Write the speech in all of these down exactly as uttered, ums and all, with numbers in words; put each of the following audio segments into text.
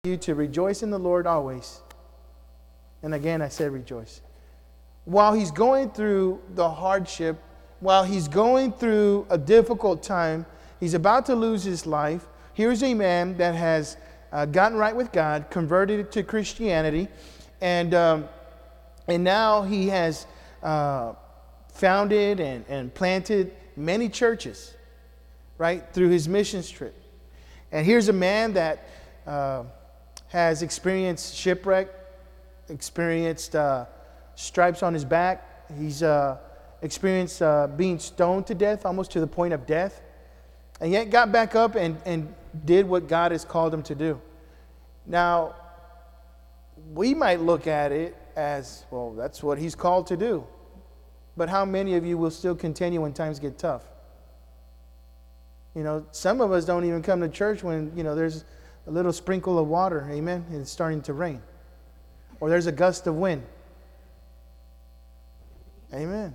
You to rejoice in the Lord always. And again, I said rejoice. While he's going through the hardship, while he's going through a difficult time, he's about to lose his life. Here's a man that has uh, gotten right with God, converted to Christianity, and um, and now he has uh, founded and, and planted many churches, right, through his missions trip. And here's a man that uh, has experienced shipwreck, experienced uh, stripes on his back. He's uh, experienced uh, being stoned to death, almost to the point of death, and yet got back up and, and did what God has called him to do. Now, we might look at it as, well, that's what he's called to do. But how many of you will still continue when times get tough? You know, some of us don't even come to church when, you know, there's a little sprinkle of water, amen, and it's starting to rain. Or there's a gust of wind. Amen.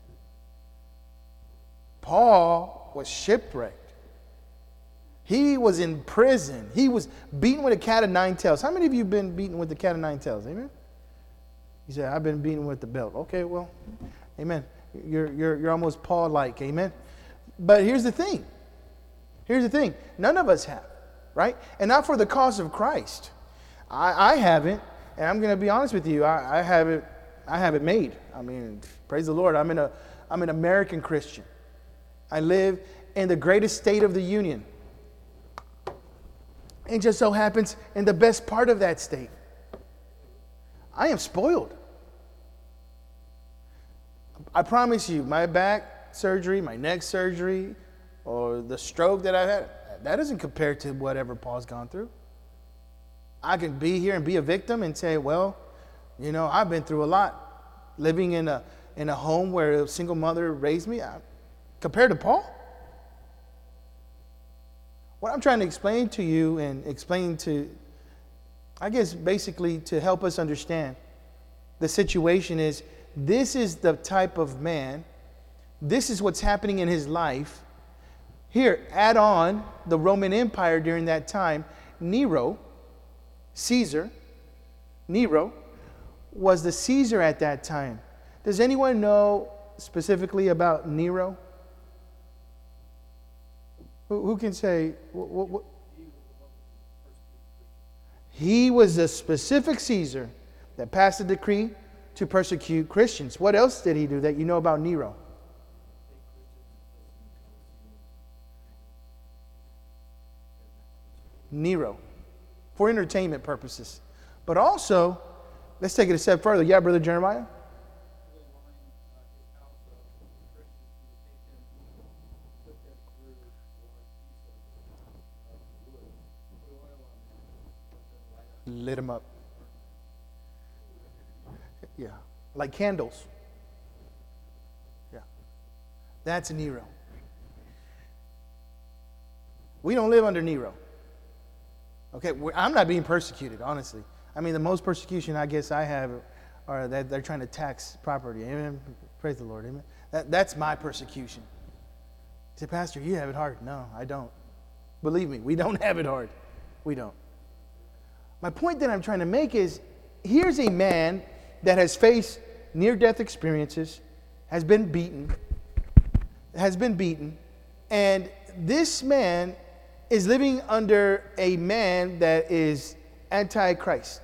Paul was shipwrecked. He was in prison. He was beaten with a cat of nine tails. How many of you have been beaten with the cat of nine tails? Amen? He said, I've been beaten with the belt. Okay, well, amen. You're, you're, you're almost Paul-like, amen? But here's the thing. Here's the thing. None of us have, right? And not for the cause of Christ. I, I haven't, and I'm going to be honest with you. I, I have it. I have it made. I mean, praise the Lord. I'm in a. I'm an American Christian. I live in the greatest state of the union. It just so happens in the best part of that state. I am spoiled. I promise you, my back surgery, my neck surgery, or the stroke that I've had, that doesn't compare to whatever Paul's gone through. I can be here and be a victim and say, well, you know, I've been through a lot. Living in a in a home where a single mother raised me, I, compared to Paul. What I'm trying to explain to you and explain to, I guess basically to help us understand the situation is, this is the type of man, this is what's happening in his life. Here, add on the Roman Empire during that time. Nero, Caesar, Nero, was the Caesar at that time. Does anyone know specifically about Nero? Who, who can say? What, what? He was a specific Caesar that passed a decree to persecute Christians. What else did he do that you know about Nero? Nero, for entertainment purposes. But also, let's take it a step further. Yeah, Brother Jeremiah? Lit them up. Yeah, like candles. Yeah, that's Nero. We don't live under Nero. Okay, I'm not being persecuted, honestly. I mean, the most persecution I guess I have are that they're trying to tax property. Amen. Praise the Lord. Amen. That, that's my persecution. You say, Pastor, you have it hard. No, I don't. Believe me, we don't have it hard. We don't. My point that I'm trying to make is, here's a man that has faced near-death experiences, has been beaten, has been beaten, and this man is living under a man that is anti-Christ.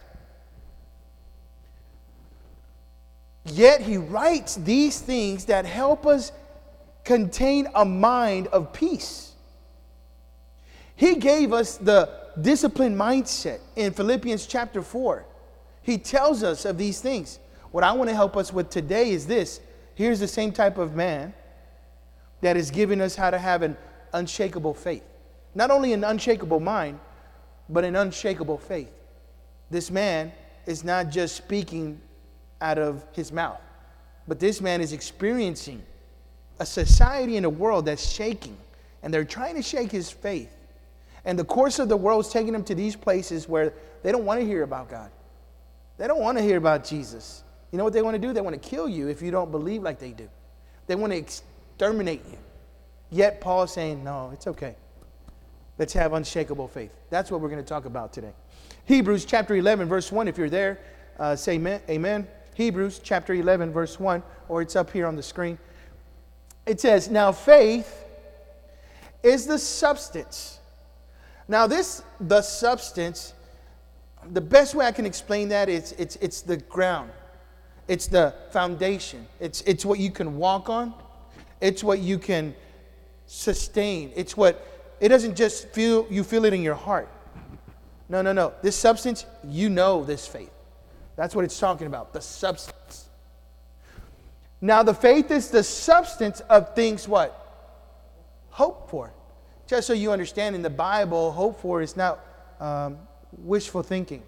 Yet he writes these things that help us contain a mind of peace. He gave us the disciplined mindset in Philippians chapter four. He tells us of these things. What I want to help us with today is this. Here's the same type of man that is giving us how to have an unshakable faith. Not only an unshakable mind, but an unshakable faith. This man is not just speaking out of his mouth, but this man is experiencing a society and a world that's shaking, and they're trying to shake his faith. And the course of the world is taking him to these places where they don't want to hear about God. They don't want to hear about Jesus. You know what they want to do? They want to kill you if you don't believe like they do. They want to exterminate you. Yet Paul is saying, no, it's okay. Let's have unshakable faith. That's what we're going to talk about today. Hebrews chapter eleven, verse one, if you're there, uh, say amen. amen. Hebrews chapter eleven, verse one, or it's up here on the screen. It says, now faith is the substance. Now this, the substance, the best way I can explain that is it's, it's the ground. It's the foundation. It's, it's what you can walk on. It's what you can sustain. It's what, it doesn't just feel, you feel it in your heart. No, no, no. This substance, you know this faith. That's what it's talking about, the substance. Now, the faith is the substance of things what? Hope for. Just so you understand, in the Bible, hope for is not um, wishful thinking.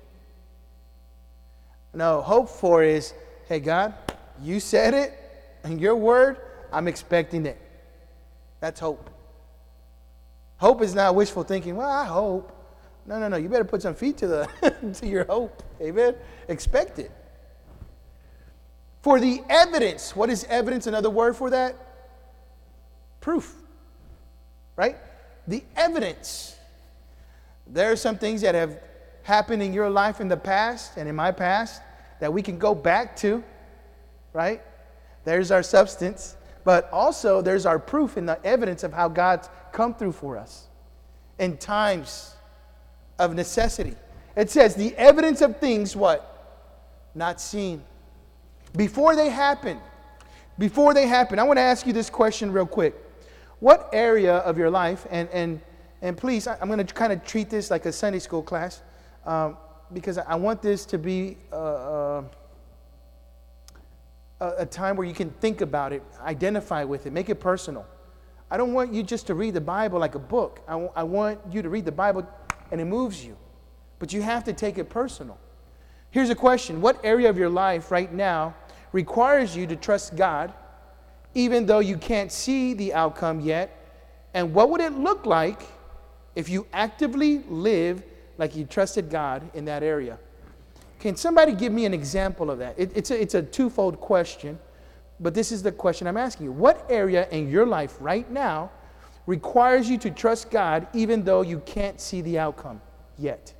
No, hope for is, hey, God, you said it in your word, I'm expecting it. That's hope. Hope is not wishful thinking. Well, I hope. No, no, no. You better put some feet to the to your hope. Amen. Expect it. For the evidence. What is evidence? Another word for that? Proof. Right? The evidence. There are some things that have happened in your life in the past and in my past that we can go back to. Right? There's our substance. But also there's our proof and the evidence of how God's come through for us in times of necessity. It says the evidence of things what? Not seen. Before they happen. Before they happen. I want to ask you this question real quick. What area of your life, and and and please, I'm going to kind of treat this like a Sunday school class, um, because I want this to be uh, uh, a, a time where you can think about it, identify with it, make it personal. I don't want you just to read the Bible like a book. I, w- I want you to read the Bible and it moves you. But you have to take it personal. Here's a question. What area of your life right now requires you to trust God, even though you can't see the outcome yet? And what would it look like if you actively live like you trusted God in that area? Can somebody give me an example of that? It, it's, a, it's a twofold question, but this is the question I'm asking you. What area in your life right now requires you to trust God even though you can't see the outcome yet?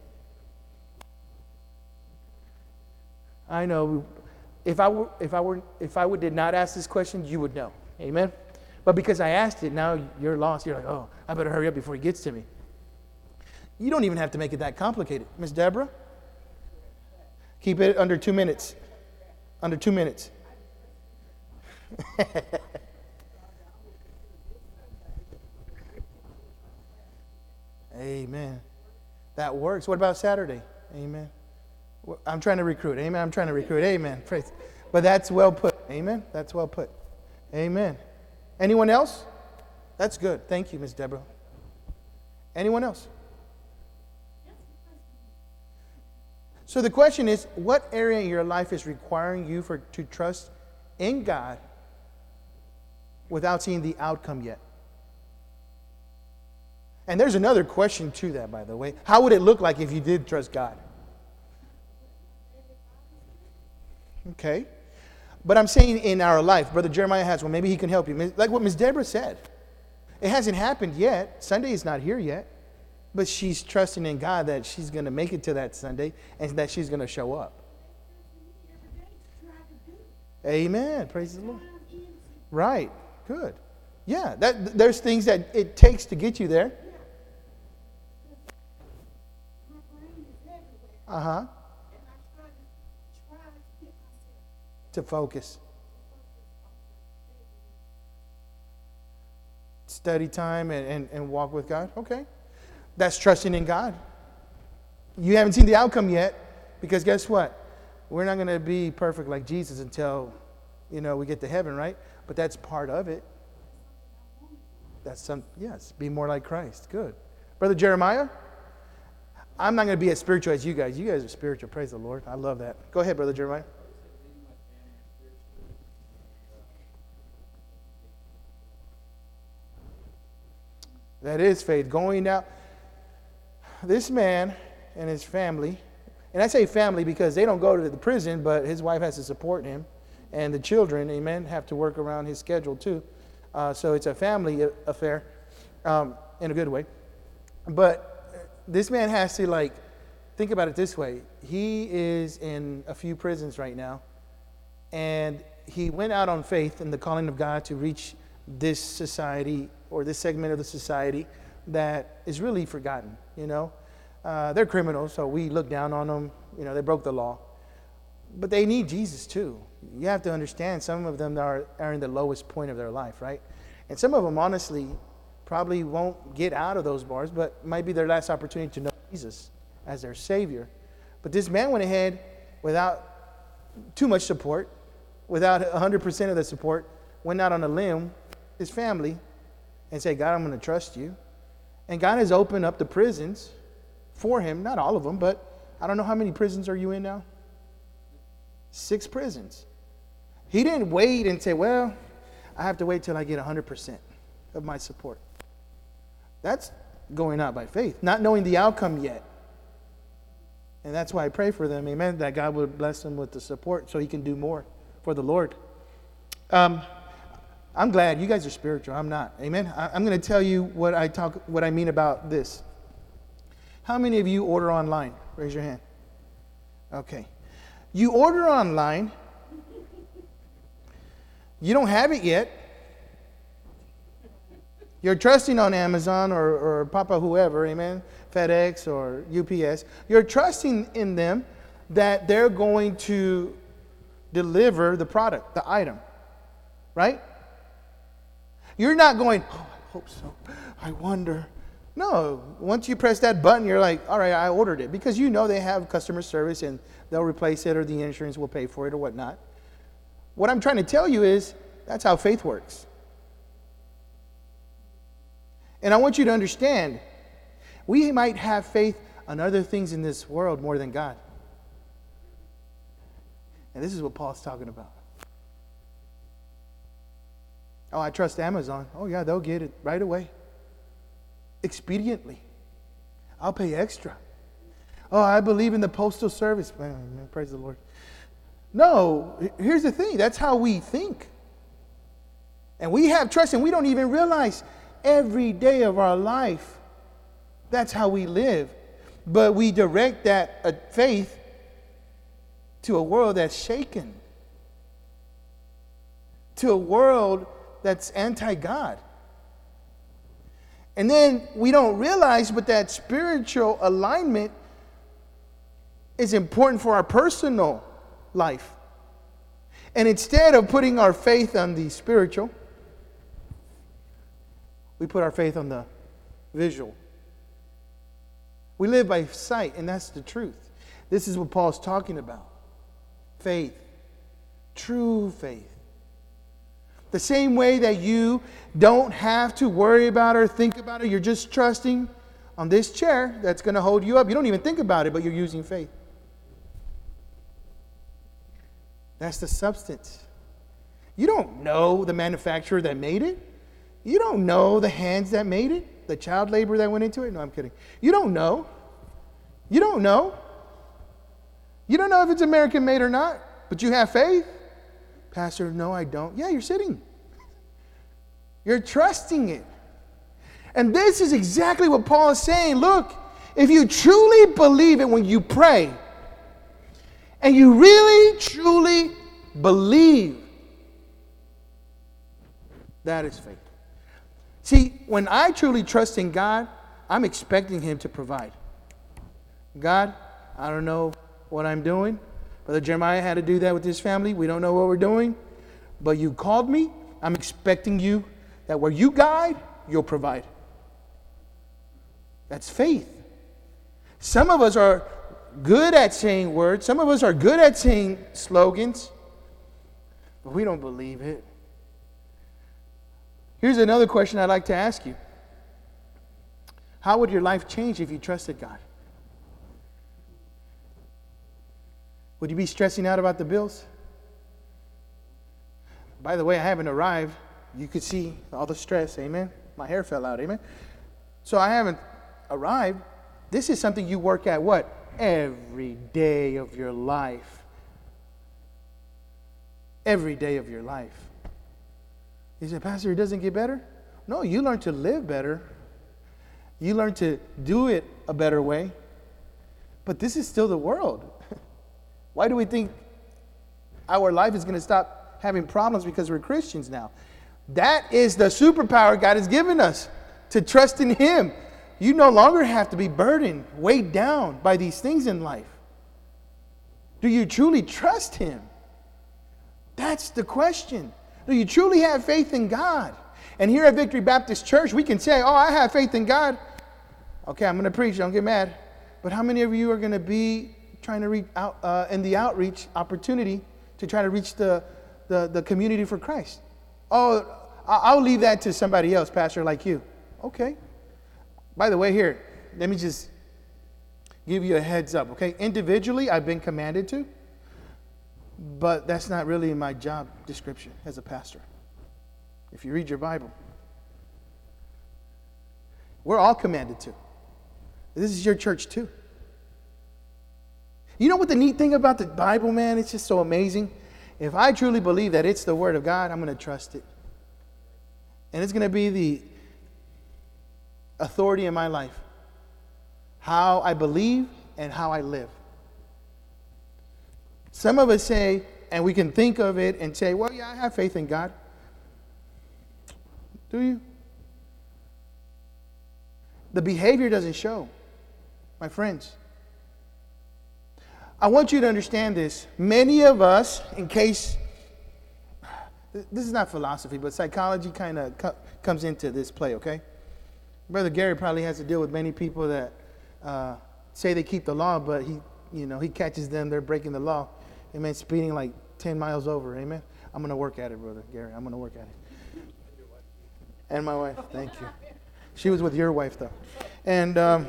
I know if I were if I were if I would did not ask this question, you would know. Amen. But because I asked it, now you're lost. You're like, oh, I better hurry up before he gets to me. You don't even have to make it that complicated. Miss Deborah, keep it under two minutes. Under two minutes. Amen. That works. What about Saturday? Amen. I'm trying to recruit. Amen. I'm trying to recruit. Amen. Praise. But that's well put. Amen. That's well put. Amen. Anyone else? That's good. Thank you, Miss Deborah. Anyone else? So the question is, what area in your life is requiring you for to trust in God without seeing the outcome yet? And there's another question to that, by the way. How would it look like if you did trust God? Okay. But I'm saying in our life, Brother Jeremiah has one. Maybe he can help you. Like what Miss Deborah said. It hasn't happened yet. Sunday is not here yet. But she's trusting in God that she's going to make it to that Sunday and that she's going to show up. Amen. Praise the Lord. Right. Good. Yeah. That, there's things that it takes to get you there. Uh-huh. To focus. Study time and, and, and walk with God. Okay. That's trusting in God. You haven't seen the outcome yet because guess what? We're not going to be perfect like Jesus until, you know, we get to heaven, right? But that's part of it. That's some, yes, be more like Christ. Good. Brother Jeremiah, I'm not going to be as spiritual as you guys. You guys are spiritual. Praise the Lord. I love that. Go ahead, Brother Jeremiah. That is faith. Going out. This man and his family, and I say family because they don't go to the prison, but his wife has to support him. And the children, amen, have to work around his schedule too. Uh, so it's a family affair um, in a good way. But this man has to like think about it this way. He is in a few prisons right now, and he went out on faith in the calling of God to reach this society or this segment of the society that is really forgotten, you know. Uh, they're criminals, so we look down on them. You know, they broke the law. But they need Jesus too. You have to understand some of them are, are in the lowest point of their life, right? And some of them, honestly, probably won't get out of those bars, but might be their last opportunity to know Jesus as their Savior. But this man went ahead without too much support, without one hundred percent of the support, went out on a limb, his family, and said, God, I'm going to trust you. And God has opened up the prisons for him, not all of them, but I don't know how many prisons are you in now? Six prisons. He didn't wait and say, well, I have to wait till I get one hundred percent of my support. That's going out by faith, not knowing the outcome yet. And that's why I pray for them, amen, that God would bless them with the support so he can do more for the Lord. Um, I'm glad you guys are spiritual. I'm not. Amen. I, I'm going to tell you what I talk, what I mean about this. How many of you order online? Raise your hand. Okay. You order online. You don't have it yet. You're trusting on Amazon or, or Papa whoever, amen, FedEx or U P S. You're trusting in them that they're going to deliver the product, the item, right? You're not going, oh, I hope so. I wonder. No, once you press that button, you're like, all right, I ordered it. Because you know they have customer service and they'll replace it or the insurance will pay for it or whatnot. What I'm trying to tell you is that's how faith works. And I want you to understand, we might have faith on other things in this world more than God. And this is what Paul's talking about. Oh, I trust Amazon. Oh, yeah, they'll get it right away. Expediently. I'll pay extra. Oh, I believe in the postal service. Man, praise the Lord. No, here's the thing. That's how we think. And we have trust, and we don't even realize every day of our life, that's how we live. But we direct that uh, faith to a world that's shaken, to a world that's anti-God. And then we don't realize, but that spiritual alignment is important for our personal life. And instead of putting our faith on the spiritual, we put our faith on the visual. We live by sight, and that's the truth. This is what Paul's talking about. Faith. True faith. The same way that you don't have to worry about or think about it. You're just trusting on this chair that's going to hold you up. You don't even think about it, but you're using faith. That's the substance. You don't know the manufacturer that made it. You don't know the hands that made it, the child labor that went into it. No, I'm kidding. You don't know. You don't know. You don't know if it's American made or not, but you have faith. Pastor, no, I don't. Yeah, you're sitting. You're trusting it. And this is exactly what Paul is saying. Look, if you truly believe it when you pray, and you really, truly believe, that is faith. See, when I truly trust in God, I'm expecting Him to provide. God, I don't know what I'm doing. Brother Jeremiah had to do that with his family. We don't know what we're doing. But you called me. I'm expecting you that where you guide, you'll provide. That's faith. Some of us are good at saying words. Some of us are good at saying slogans. But we don't believe it. Here's another question I'd like to ask you. How would your life change if you trusted God? Would you be stressing out about the bills? By the way, I haven't arrived. You could see all the stress, amen? My hair fell out, amen? So I haven't arrived. This is something you work at what? Every day of your life. Every day of your life. You say, Pastor, it doesn't get better? No, you learn to live better. You learn to do it a better way. But this is still the world. Why do we think our life is going to stop having problems because we're Christians now? That is the superpower God has given us, to trust in Him. You no longer have to be burdened, weighed down by these things in life. Do you truly trust Him? That's the question. Do you truly have faith in God? And here at Victory Baptist Church, we can say, oh, I have faith in God. Okay, I'm going to preach. Don't get mad. But how many of you are going to be trying to reach out uh, in the outreach opportunity to try to reach the, the, the community for Christ? Oh, I'll leave that to somebody else, pastor, like you. Okay. By the way, here, let me just give you a heads up, okay? Individually, I've been commanded to, but that's not really my job description as a pastor. If you read your Bible, we're all commanded to. This is your church too. You know what the neat thing about the Bible, man? It's just so amazing. If I truly believe that it's the Word of God, I'm going to trust it. And it's going to be the authority in my life. How I believe and how I live. Some of us say, and we can think of it and say, well, yeah, I have faith in God. Do you? The behavior doesn't show, my friends. I want you to understand this. Many of us, in case, this is not philosophy, but psychology kind of co- comes into this play, okay? Brother Gary probably has to deal with many people that uh, say they keep the law, but he, you know, he catches them, they're breaking the law. Amen, speeding like ten miles over, amen? I'm going to work at it, Brother Gary. I'm going to work at it. And my wife, thank you. She was with your wife, though. And um,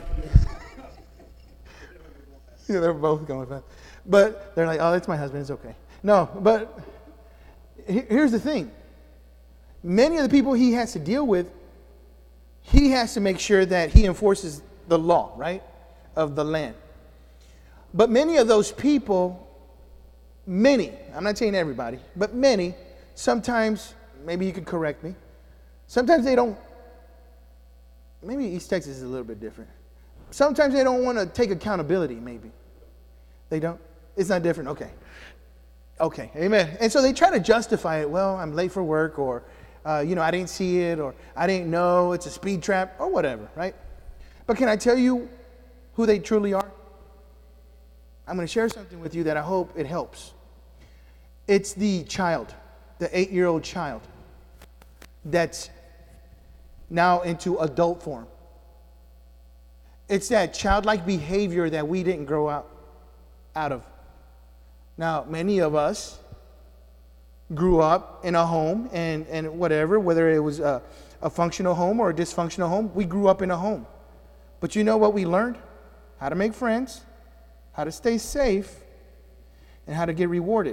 yeah, they're both going fast. But they're like, oh, that's my husband. It's okay. No, but here's the thing. Many of the people he has to deal with, he has to make sure that he enforces the law, right, of the land. But many of those people, many, I'm not saying everybody, but many, sometimes, maybe you could correct me, sometimes they don't, maybe East Texas is a little bit different. Sometimes they don't want to take accountability, maybe. They don't? It's not different. Okay. Okay. Amen. And so they try to justify it. Well, I'm late for work, or, uh, you know, I didn't see it, or I didn't know, it's a speed trap, or whatever, right? But can I tell you who they truly are? I'm going to share something with you that I hope it helps. It's the child, the eight-year-old child that's now into adult form. It's that childlike behavior that we didn't grow out, out of. Now, many of us grew up in a home and, and whatever, whether it was a, a functional home or a dysfunctional home, we grew up in a home. But you know what we learned? How to make friends, how to stay safe, and how to get rewarded.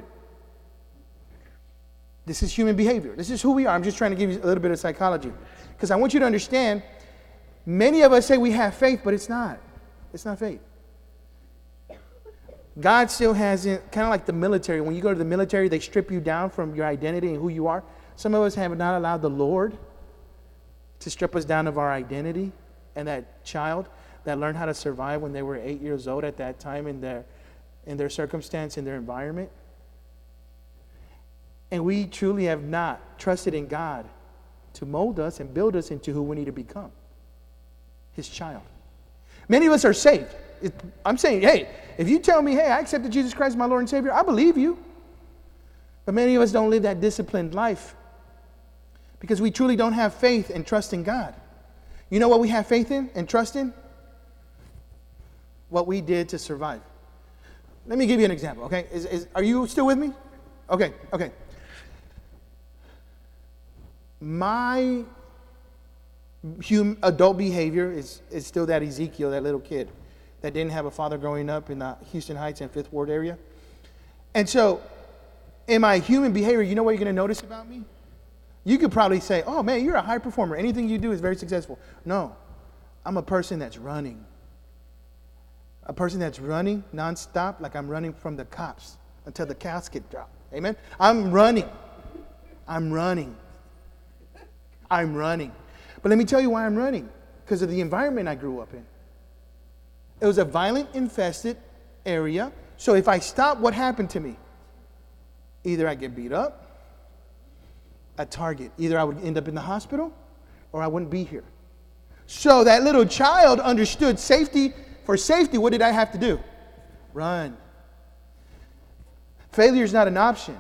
This is human behavior. This is who we are. I'm just trying to give you a little bit of psychology. Because I want you to understand, many of us say we have faith, but it's not. It's not faith. God still hasn't, kind of like the military. When you go to the military, they strip you down from your identity and who you are. Some of us have not allowed the Lord to strip us down of our identity. And that child that learned how to survive when they were eight years old at that time in their, in their circumstance, in their environment. And we truly have not trusted in God to mold us and build us into who we need to become. His child. Many of us are saved. It, I'm saying, hey, if you tell me, hey, I accepted Jesus Christ as my Lord and Savior, I believe you. But many of us don't live that disciplined life because we truly don't have faith and trust in God. You know what we have faith in and trust in? What we did to survive. Let me give you an example, okay? Is, is, are you still with me? Okay, okay. My human, adult behavior is, is still that Ezekiel, that little kid that didn't have a father growing up in the Houston Heights and Fifth Ward area. And so in my human behavior, you know what you're going to notice about me? You could probably say, oh, man, you're a high performer. Anything you do is very successful. No, I'm a person that's running. A person that's running nonstop, like I'm running from the cops until the casket drops. Amen? I'm running. I'm running. I'm running. But let me tell you why I'm running. Because of the environment I grew up in. It was a violent infested area. So if I stopped, what happened to me? Either I get beat up at Target. Either I would end up in the hospital or I wouldn't be here. So that little child understood safety. For safety, what did I have to do? Run. Failure is not an option.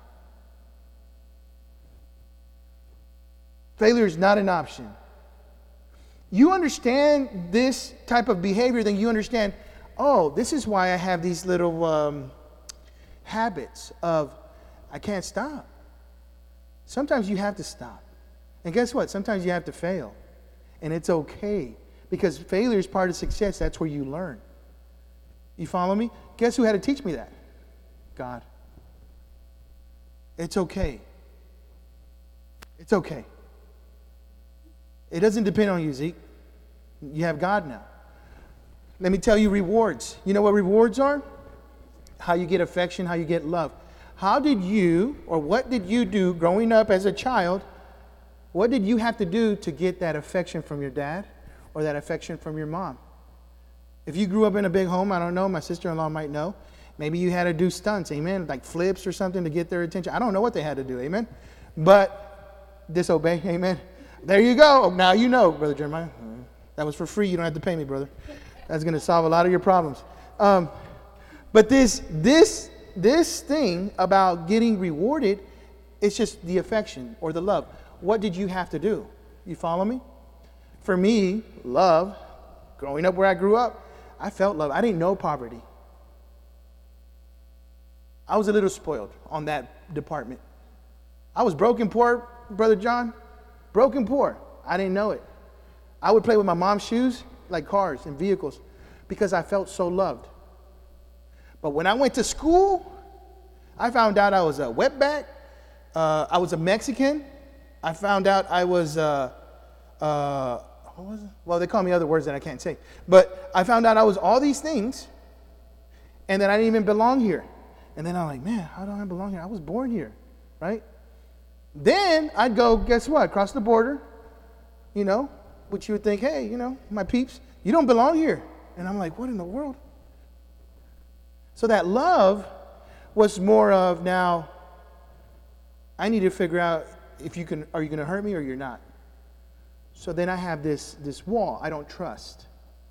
Failure is not an option. You understand this type of behavior, then you understand, oh, this is why I have these little um, habits of, I can't stop. Sometimes you have to stop. And guess what? Sometimes you have to fail. And it's okay. Because failure is part of success. That's where you learn. You follow me? Guess who had to teach me that? God. It's okay. It's okay. It doesn't depend on you, Zeke. You have God now. Let me tell you rewards. You know what rewards are? How you get affection, how you get love. How did you, or what did you do growing up as a child? What did you have to do to get that affection from your dad or that affection from your mom? If you grew up in a big home, I don't know, my sister-in-law might know. Maybe you had to do stunts, amen, like flips or something to get their attention. I don't know what they had to do, amen. But disobey, amen. There you go. Now you know, Brother Jeremiah. That was for free. You don't have to pay me, brother. That's going to solve a lot of your problems. Um, but this, this, this thing about getting rewarded, it's just the affection or the love. What did you have to do? You follow me? For me, love, growing up where I grew up, I felt love. I didn't know poverty. I was a little spoiled on that department. I was broken poor, Brother John. Broken poor. I didn't know it. I would play with my mom's shoes like cars and vehicles because I felt so loved. But when I went to school, I found out I was a wetback. Uh, I was a Mexican. I found out I was, uh, uh, what was it? Well, they call me other words that I can't say. But I found out I was all these things and that I didn't even belong here. And then I'm like, man, how do I belong here? I was born here, right? Then I'd go, guess what? Across the border, you know, which you would think, hey, you know, my peeps, you don't belong here. And I'm like, what in the world? So that love was more of now, I need to figure out if you can, are you going to hurt me or you're not? So then I have this, this wall I don't trust.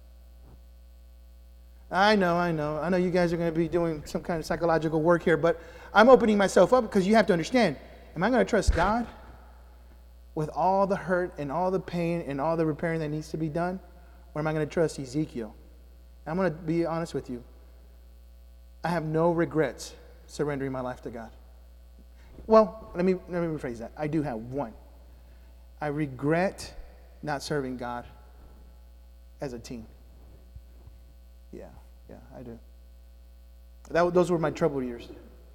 I know, I know. I know you guys are going to be doing some kind of psychological work here, but I'm opening myself up because you have to understand, am I going to trust God with all the hurt and all the pain and all the repairing that needs to be done? Or am I going to trust Ezekiel? I'm going to be honest with you. I have no regrets surrendering my life to God. Well, let me, let me rephrase that. I do have one. I regret not serving God as a teen. Yeah, yeah, I do. That, those were my troubled years.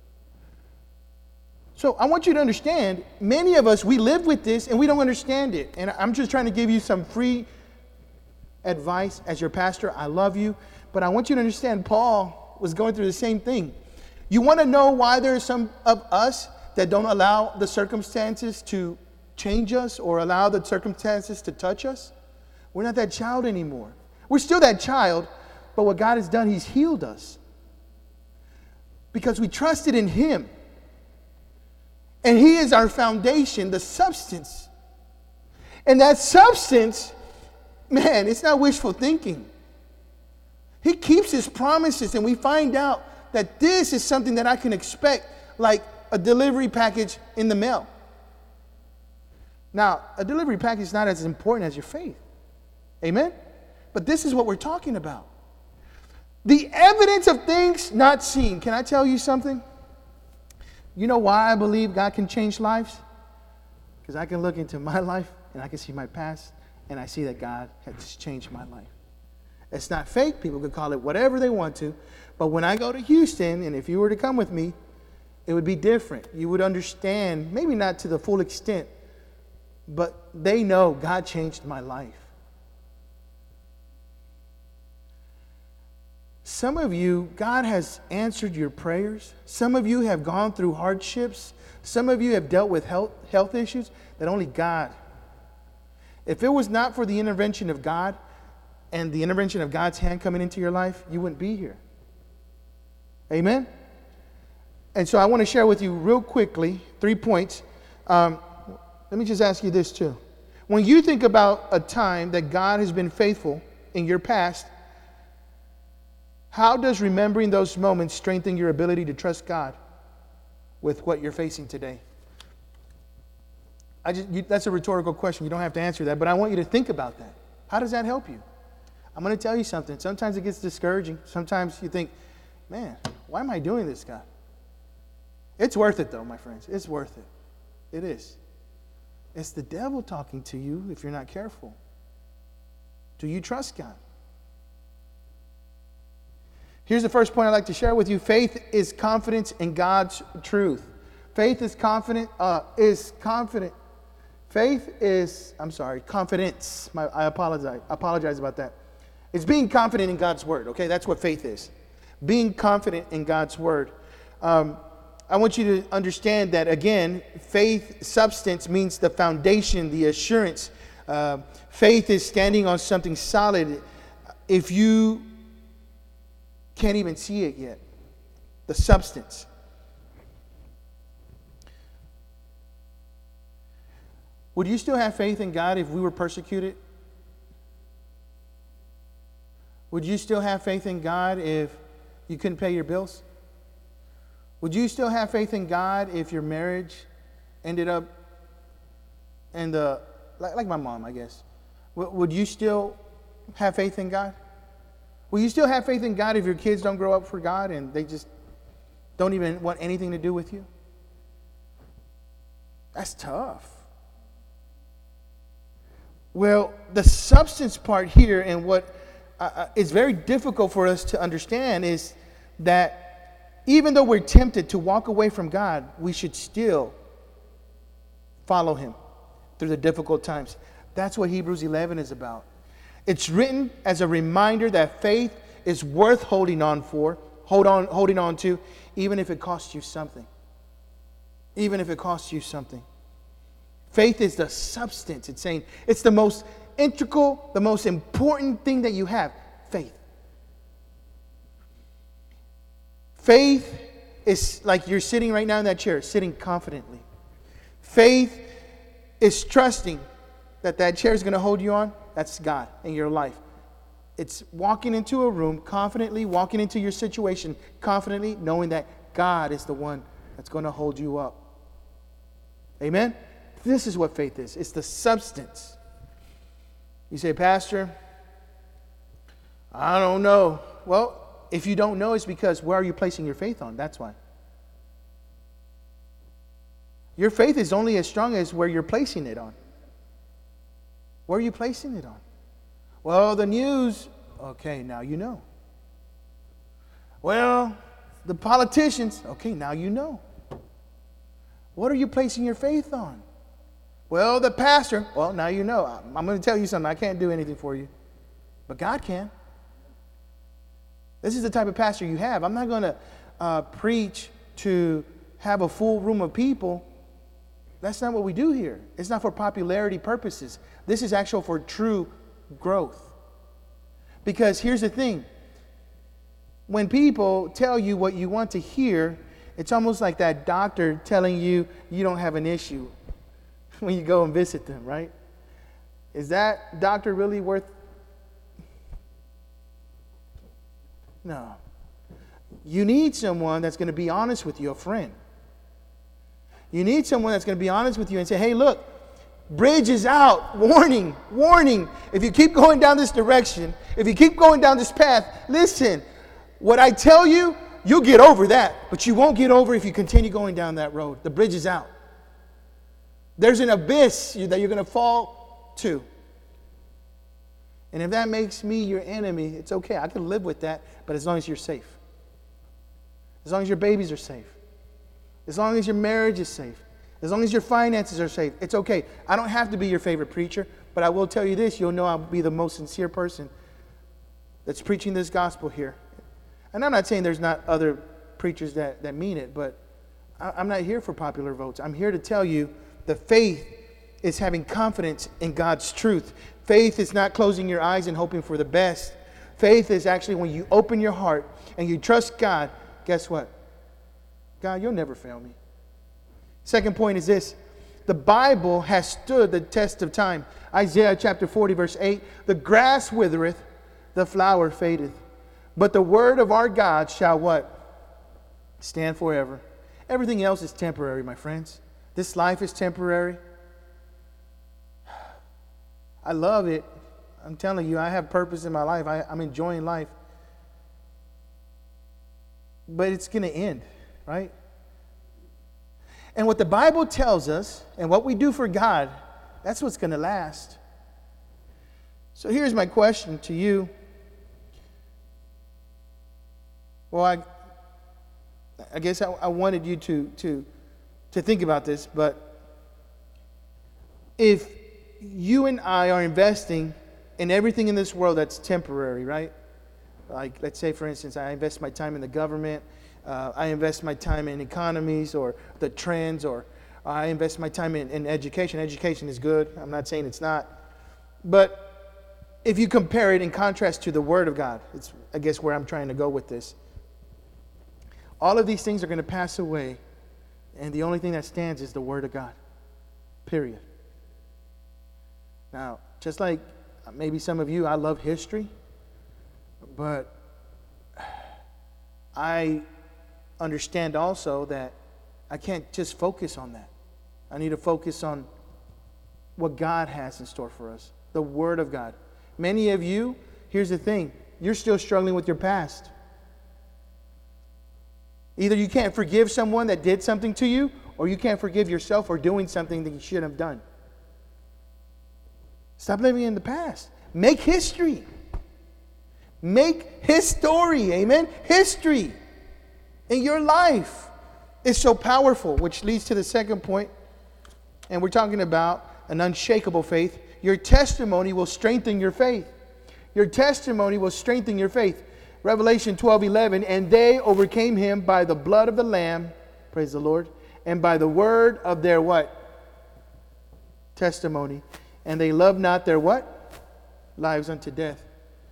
So I want you to understand, many of us, we live with this and we don't understand it. And I'm just trying to give you some free advice as your pastor. I love you. But I want you to understand, Paul was going through the same thing. You want to know why there are some of us that don't allow the circumstances to change us or allow the circumstances to touch us? We're not that child anymore. We're still that child, but what God has done, He's healed us. Because we trusted in Him. And He is our foundation, the substance. And that substance, man, it's not wishful thinking. He keeps His promises, and we find out that this is something that I can expect, like a delivery package in the mail. Now, a delivery package is not as important as your faith. Amen? But this is what we're talking about. The evidence of things not seen. Can I tell you something? You know why I believe God can change lives? Because I can look into my life and I can see my past and I see that God has changed my life. It's not fake. People could call it whatever they want to. But when I go to Houston, and if you were to come with me, it would be different. You would understand, maybe not to the full extent, but they know God changed my life. Some of you, God has answered your prayers. Some of you have gone through hardships. Some of you have dealt with health, health issues that only God. If it was not for the intervention of God, and the intervention of God's hand coming into your life, you wouldn't be here. Amen? And so I want to share with you real quickly three points. Um, let me just ask you this too. When you think about a time that God has been faithful in your past, how does remembering those moments strengthen your ability to trust God with what you're facing today? I just, you, that's a rhetorical question. You don't have to answer that, but I want you to think about that. How does that help you? I'm going to tell you something. Sometimes it gets discouraging. Sometimes you think, man, why am I doing this, God? It's worth it, though, my friends. It's worth it. It is. It's the devil talking to you if you're not careful. Do you trust God? Here's the first point I'd like to share with you. Faith is confidence in God's truth. Faith is confident, uh, is confident. Faith is, I'm sorry, confidence. My, I apologize. I apologize about that. It's being confident in God's word, okay? That's what faith is. Being confident in God's word. Um, I want you to understand that, again, faith, substance means the foundation, the assurance. Uh, faith is standing on something solid. If you can't even see it yet, the substance. Would you still have faith in God if we were persecuted? Would you still have faith in God if you couldn't pay your bills? Would you still have faith in God if your marriage ended up in the, like, like my mom, I guess. W- would you still have faith in God? Will you still have faith in God if your kids don't grow up for God and they just don't even want anything to do with you? That's tough. Well, the substance part here and what uh, is very difficult for us to understand is that even though we're tempted to walk away from God, we should still follow him through the difficult times. That's what Hebrews eleven is about. It's written as a reminder that faith is worth holding on for, hold on, holding on to, even if it costs you something. Even if it costs you something. Faith is the substance. It's saying it's the most integral, the most important thing that you have. Faith. Faith is like you're sitting right now in that chair, sitting confidently. Faith is trusting that that chair is going to hold you on. That's God in your life. It's walking into a room confidently, walking into your situation confidently, knowing that God is the one that's going to hold you up. Amen? This is what faith is. It's the substance. You say, Pastor, I don't know. Well, if you don't know, it's because where are you placing your faith on? That's why. Your faith is only as strong as where you're placing it on. Where are you placing it on? Well, the news. Okay, now you know. Well, the politicians. Okay, now you know. What are you placing your faith on? Well, the pastor. Well, now you know. I'm going to tell you something. I can't do anything for you. But God can. This is the type of pastor you have. I'm not going to uh, preach to have a full room of people. That's not what we do here. It's not for popularity purposes. This is actual for true growth. Because here's the thing. When people tell you what you want to hear, it's almost like that doctor telling you you don't have an issue when you go and visit them, right? Is that doctor really worth? No. You need someone that's going to be honest with you, a friend. You need someone that's going to be honest with you and say, hey, look, bridge is out. Warning, warning. If you keep going down this direction, if you keep going down this path, listen, what I tell you, you'll get over that. But you won't get over if you continue going down that road. The bridge is out. There's an abyss that you're going to fall to. And if that makes me your enemy, it's okay. I can live with that, but as long as you're safe. As long as your babies are safe. As long as your marriage is safe. As long as your finances are safe. It's okay. I don't have to be your favorite preacher, but I will tell you this. You'll know I'll be the most sincere person that's preaching this gospel here. And I'm not saying there's not other preachers that, that mean it, but I, I'm not here for popular votes. I'm here to tell you the faith is having confidence in God's truth. Faith is not closing your eyes and hoping for the best. Faith is actually when you open your heart and you trust God. Guess what? God, you'll never fail me. Second point is this. The Bible has stood the test of time. Isaiah chapter forty, verse eight. The grass withereth, the flower fadeth. But the word of our God shall what? Stand forever. Everything else is temporary, my friends. This life is temporary. I love it. I'm telling you, I have purpose in my life. I, I'm enjoying life. But it's going to end, right? And what the Bible tells us and what we do for God, that's what's going to last. So here's my question to you. Well, I, I guess I, I wanted you to, to, to think about this, but if you and I are investing in everything in this world that's temporary, right? Like, let's say, for instance, I invest my time in the government, uh, I invest my time in economies or the trends, or I invest my time in, in education. Education is good. I'm not saying it's not. But if you compare it in contrast to the Word of God, it's, I guess, where I'm trying to go with this. All of these things are going to pass away, and the only thing that stands is the Word of God. Period. Now, just like maybe some of you, I love history, but I understand also that I can't just focus on that. I need to focus on what God has in store for us, the Word of God. Many of you, here's the thing, you're still struggling with your past. Either you can't forgive someone that did something to you, or you can't forgive yourself for doing something that you shouldn't have done. Stop living in the past. Make history. Make his story, amen? History in your life is so powerful, which leads to the second point. And we're talking about an unshakable faith. Your testimony will strengthen your faith. Your testimony will strengthen your faith. Revelation twelve eleven, and they overcame him by the blood of the Lamb, praise the Lord, and by the word of their what? Testimony. And they loved not their what? Lives unto death.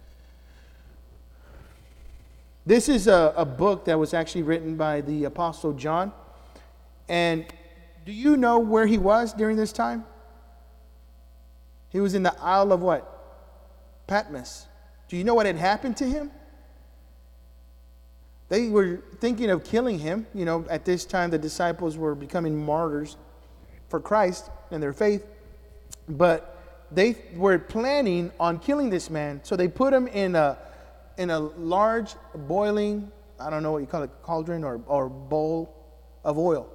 This is a, a book that was actually written by the Apostle John. And do you know where he was during this time? He was in the Isle of what? Patmos. Do you know what had happened to him? They were thinking of killing him. You know, at this time the disciples were becoming martyrs for Christ and their faith. But they were planning on killing this man. So they put him in a in a large boiling, I don't know what you call it, cauldron or, or bowl of oil.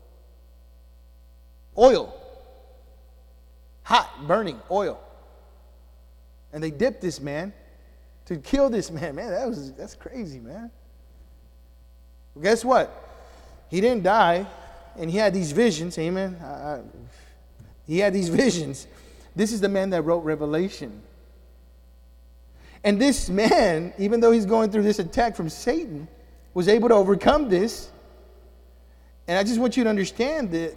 Oil. Hot, burning oil. And they dipped this man to kill this man. Man, that was that's crazy, man. Well, guess what? He didn't die, and he had these visions. Amen. Uh, he had these visions. This is the man that wrote Revelation. And this man, even though he's going through this attack from Satan, was able to overcome this. And I just want you to understand that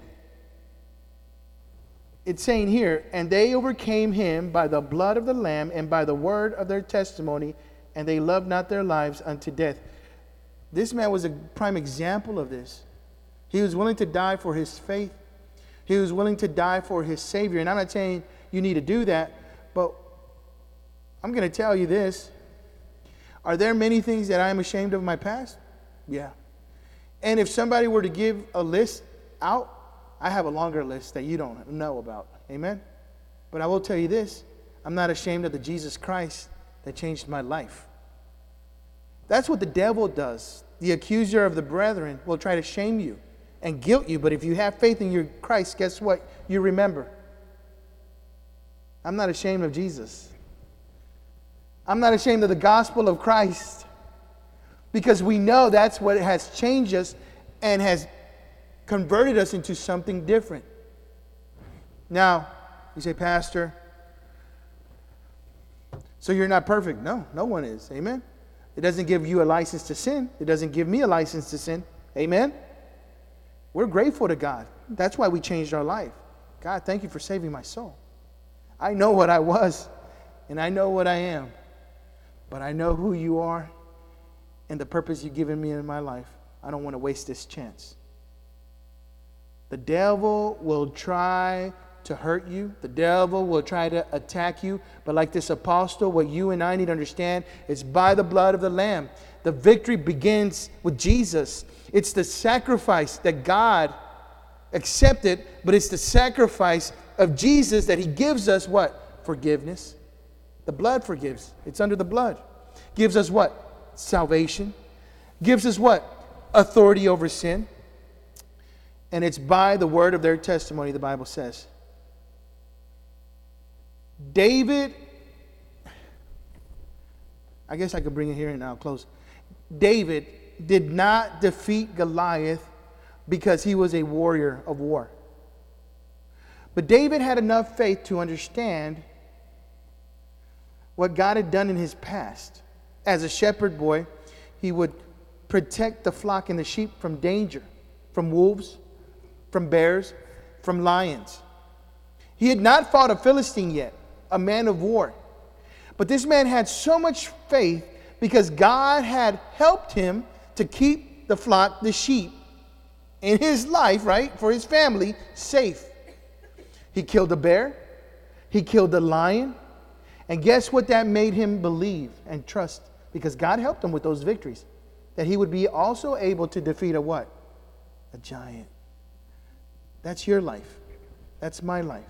it's saying here, and they overcame him by the blood of the Lamb and by the word of their testimony, and they loved not their lives unto death. This man was a prime example of this. He was willing to die for his faith. He was willing to die for his Savior. And I'm not saying you need to do that, but I'm going to tell you this. Are there many things that I am ashamed of in my past? Yeah. And if somebody were to give a list out, I have a longer list that you don't know about. Amen? But I will tell you this. I'm not ashamed of the Jesus Christ that changed my life. That's what the devil does. The accuser of the brethren will try to shame you and guilt you. But if you have faith in your Christ, guess what? You remember. I'm not ashamed of Jesus. I'm not ashamed of the gospel of Christ, because we know that's what has changed us and has converted us into something different. Now, you say, Pastor, so you're not perfect. No, no one is. Amen? It doesn't give you a license to sin. It doesn't give me a license to sin. Amen? We're grateful to God. That's why we changed our life. God, thank you for saving my soul. I know what I was. and I know what I am, but I know who you are and the purpose you've given me in my life. I don't want to waste this chance. The devil will try to hurt you. The devil will try to attack you. But like this apostle, what you and I need to understand is by the blood of the Lamb. The victory begins with Jesus. It's the sacrifice that God accepted, but it's the sacrifice of Jesus that he gives us what? Forgiveness. The blood forgives. It's under the blood. Gives us what? Salvation. Gives us what? Authority over sin. And it's by the word of their testimony, the Bible says. David, I guess I could bring it here and I'll close. David did not defeat Goliath because he was a warrior of war. But David had enough faith to understand what God had done in his past. As a shepherd boy, he would protect the flock and the sheep from danger, from wolves, from bears, from lions. He had not fought a Philistine yet, a man of war. But this man had so much faith because God had helped him to keep the flock, the sheep, in his life, right, for his family, safe. He killed a bear. He killed a lion. And guess what that made him believe and trust? Because God helped him with those victories. That he would be also able to defeat a what? A giant. That's your life. That's my life.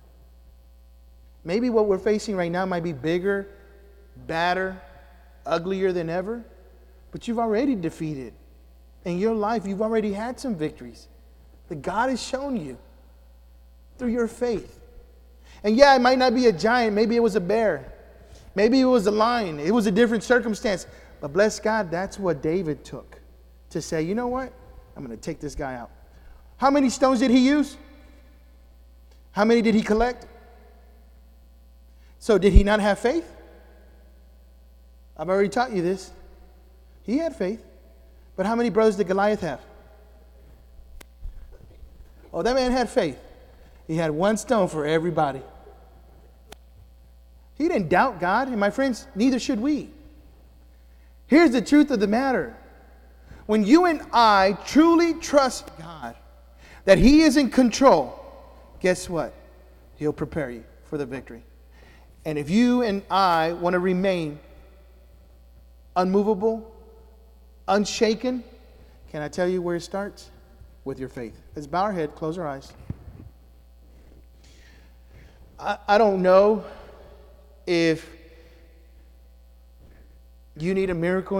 Maybe what we're facing right now might be bigger, badder, uglier than ever. But you've already defeated. In your life, you've already had some victories that God has shown you through your faith. And yeah, it might not be a giant. Maybe it was a bear. Maybe it was a lion. It was a different circumstance. But bless God, that's what David took to say, you know what? I'm going to take this guy out. How many stones did he use? How many did he collect? So did he not have faith? I've already taught you this. He had faith. But how many brothers did Goliath have? Oh, that man had faith. He had one stone for everybody. He didn't doubt God. And my friends, neither should we. Here's the truth of the matter. When you and I truly trust God, that he is in control, guess what? He'll prepare you for the victory. And if you and I want to remain unmovable, unshaken, can I tell you where it starts? With your faith. Let's bow our head, close our eyes. I, I don't know if you need a miracle